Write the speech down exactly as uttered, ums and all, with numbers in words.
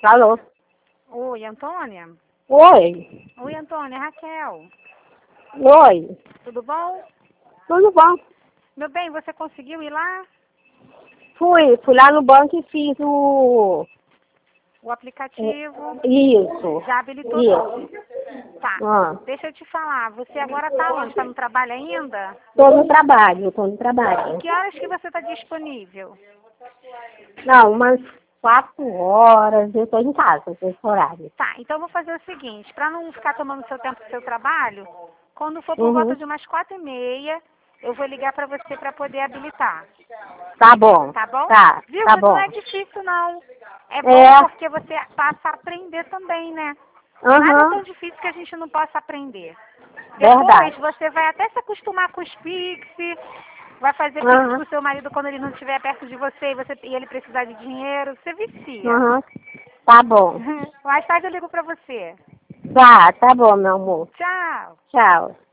Alô? Oi, Antônia? Oi. Oi, Antônia, Raquel. Oi. Tudo bom? Tudo bom? Meu bem, você conseguiu ir lá? Fui, fui lá no banco e fiz o... O aplicativo Isso. já habilitou tudo. Isso. Tá. Ah. Deixa eu te falar, você agora tá onde? Tá no trabalho ainda? Tô no trabalho, tô no trabalho. Que horas que você tá disponível? Não, umas quatro horas eu tô em casa, nesse horário. Tá, então eu vou fazer o seguinte, para não ficar tomando seu tempo do seu trabalho, quando for por volta Uhum. de umas quatro e meia, eu vou ligar para você para poder habilitar. Tá bom. Tá bom? Tá, Viu? tá Não bom. é difícil, não. É bom É. porque você passa a aprender também, né? Nada é tão Aham. difícil que a gente não possa aprender. Depois Verdade. você vai até se acostumar com os Pix, vai fazer Pix Aham. pro seu marido quando ele não estiver perto de você e, você e ele precisar de dinheiro. Você vicia. Aham. Tá bom. Mais tarde eu ligo pra você. Tá, tá bom, meu amor. Tchau. Tchau.